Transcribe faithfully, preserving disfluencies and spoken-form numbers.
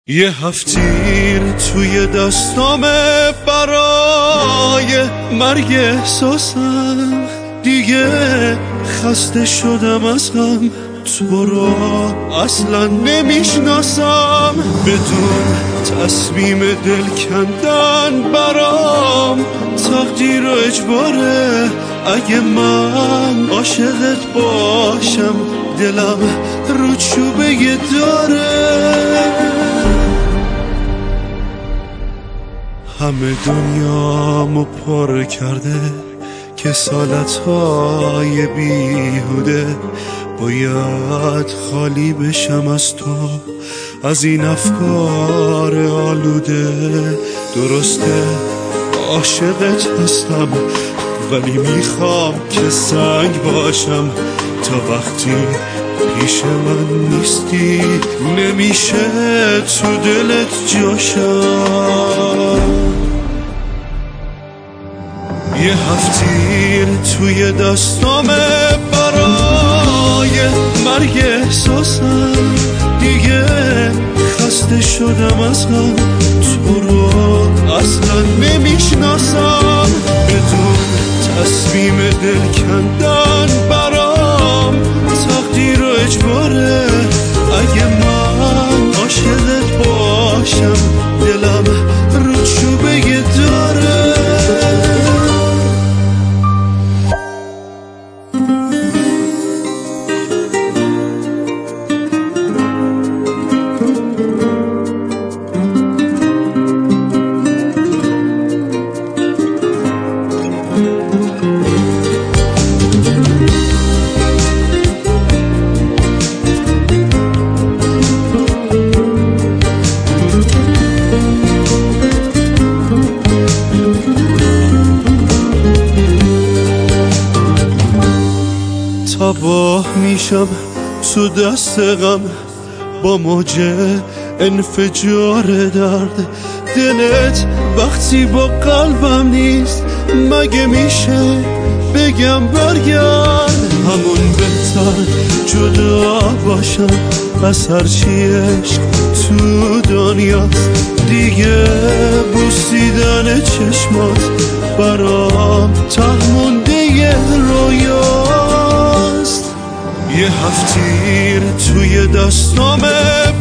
یه هفتیر توی دستامه برای مرگ احساسم، دیگه خسته شدم از غم، تو رو اصلا نمیشناسم. بدون تصمیم دل کندن برام تقدیر و اجباره. اگه من عاشقت باشم دلم رو چوبه داره. همه دنیامو پر کرده کسالت‌های بیهوده. باید خالی بشم از تو، از این افکار آلوده. درسته عاشقت هستم ولی میخوام که سنگ باشم. تا وقتی پیش من نیستی نمیشه تو دلت جاشم. یه هفتیر توی دستامه برای مرگ احساسم، دیگه خسته شدم از غم، تو رو اصلا نمیشناسم. بدون تصمیم دل کندن برام تقدیر و اجباره. اگه من عاشقت باشم دلم رو چوبه داره. تباه میشم تو دست غم با موج انفجار درد. دلت وقتی با قلبم نیست مگه میشه بگم برگرد؟ همون بهتر جدا باشم از هرچی عشق تو دنیاست. دیگه بوسیدن چشمات برام ته مونده رویاست. یه هفتیر توی دستامه